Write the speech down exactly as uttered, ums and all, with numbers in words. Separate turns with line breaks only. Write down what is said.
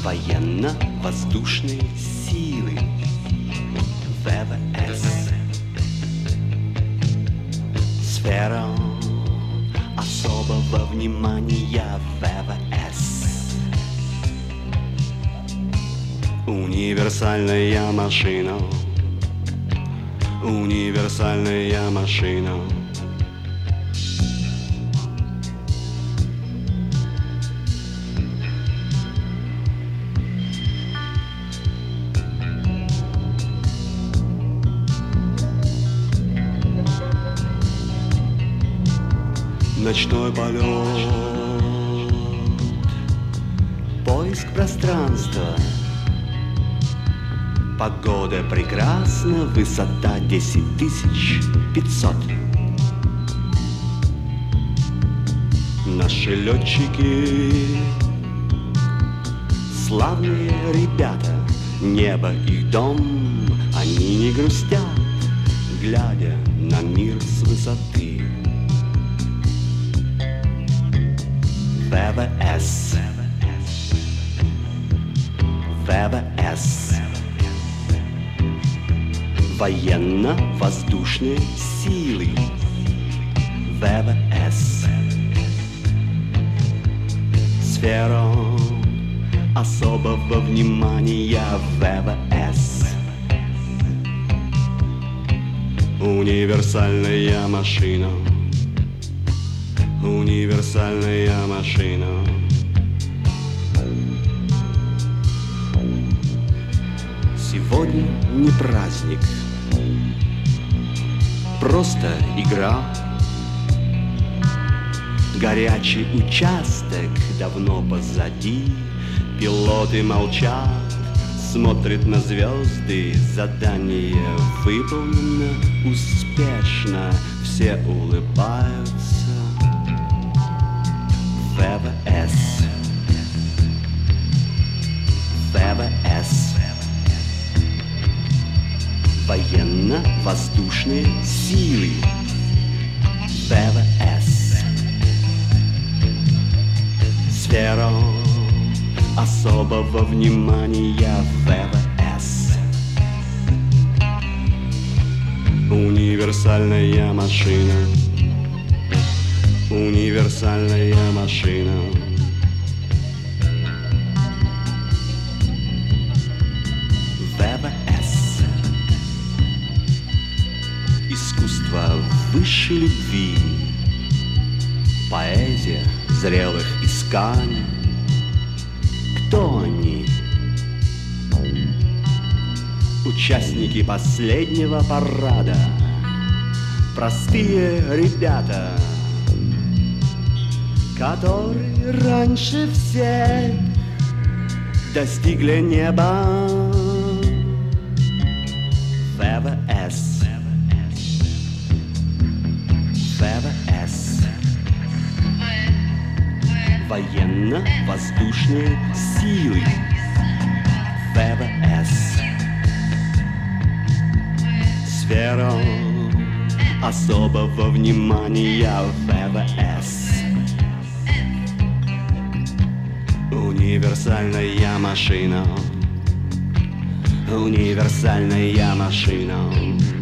Военно-воздушные силы ВВС. Сфера особого внимания ВВС. Универсальная машина, универсальная машина. Ночной полет, поиск пространства. Погода прекрасна, высота десять тысяч пятьсот. Наши летчики славные ребята, небо их дом, они не грустят, глядя на мир с высоты. ВВС. ВВС. Военно-воздушные силы ВВС. Сфера особого внимания ВВС. Универсальная машина, универсальная машина. Сегодня не праздник, просто игра. Горячий участок давно позади. Пилоты молчат, смотрят на звезды. Задание выполнено успешно, все улыбаются. ВВС. ВВС. Военно-воздушные силы ВВС. Сфера особого внимания ВВС. Универсальная машина, универсальная машина. ВВС. Искусство высшей любви, поэзия зрелых исканий. Кто они? Участники последнего парада, простые ребята, которые раньше всех достигли неба. ВВС. ВВС. Военно-воздушные силы ВВС. Сфера особого внимания ВВС. Универсальная машина, универсальная машина.